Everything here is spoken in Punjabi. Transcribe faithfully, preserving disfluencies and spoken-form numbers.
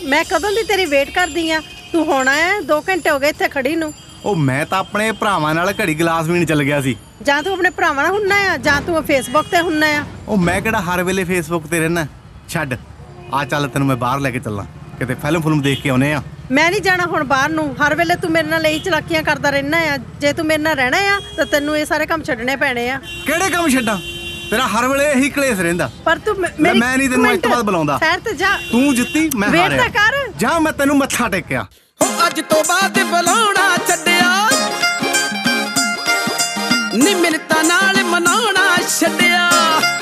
मैं कदों दी तेरी वेट करदी आ। तू होना है दो घंटे हो गए इत्थे खड़ी नू। ਉਹ ਮੈਂ ਤਾਂ ਆਪਣੇ ਭਰਾਵਾਂ ਨਾਲ ਘੜੀ ਗਲਾਸ ਵੀਣ ਚੱਲ ਗਿਆ ਸੀ। ਜਾਂ ਤੂੰ ਆਪਣੇ ਭਰਾਵਾਂ ਨਾਲ ਹੁੰਨਾ ਆ ਜਾਂ ਤੂੰ ਫੇਸਬੁੱਕ ਤੇ ਹੁੰਨਾ ਆ। ਉਹ ਮੈਂ ਕਿਹੜਾ ਹਰ ਵੇਲੇ ਫੇਸਬੁੱਕ ਤੇ ਰਹਿਣਾ। ਛੱਡ ਆ ਚੱਲ ਤੈਨੂੰ ਮੈਂ ਬਾਹਰ ਲੈ ਕੇ ਚੱਲਾਂ, ਕਿਤੇ ਫਿਲਮ ਫਿਲਮ ਦੇਖ ਕੇ ਆਉਨੇ ਆ। ਮੈਂ ਨਹੀਂ ਜਾਣਾ ਹੁਣ ਬਾਹਰ ਨੂੰ। ਹਰ ਵੇਲੇ ਤੂੰ ਮੇਰੇ ਨਾਲ ਇਹੀ ਚਲਾਕੀਆਂ ਕਰਦਾ ਰਹਿਣਾ ਆ। ਜੇ ਤੂੰ ਮੇਰੇ ਨਾਲ ਰਹਿਣਾ ਆ ਤਾਂ ਤੈਨੂੰ ਇਹ ਸਾਰੇ ਕੰਮ ਛੱਡਣੇ ਪੈਣੇ ਆ। ਕਿਹੜੇ ਕੰਮ ਛੱਡਾਂ? ਤੇਰਾ ਹਰ ਵੇਲੇ ਇਹੀ ਕਲੇਸ਼ ਰਹਿੰਦਾ। ਪਰ ਤੂੰ ਮੈਂ ਨਹੀਂ ਤੈਨੂੰ ਅੱਜ ਤੋਂ ਬਾਅਦ ਬੁਲਾਉਂਦਾ। ਖੈਰ ਤੇ ਜਾ, ਤੂੰ ਜਿੱਤੀ ਮੈਂ ਵੇਟ ਹਾਰਿਆ। ਤਾਂ ਕਰ। ਜਾ ਮੈਂ ਤੈਨੂੰ ਮੱਥਾ ਟੇਕਿਆ। ਉਹ ਅੱਜ ਤੋਂ ਬਾਅਦ ਬੁਲਾਉਣਾ ਛੱਡਿਆ ਨੀ ਮਿੰਨਤਾਂ ਨਾਲ ਮਨਾਉਣਾ ਛੱਡਿਆ।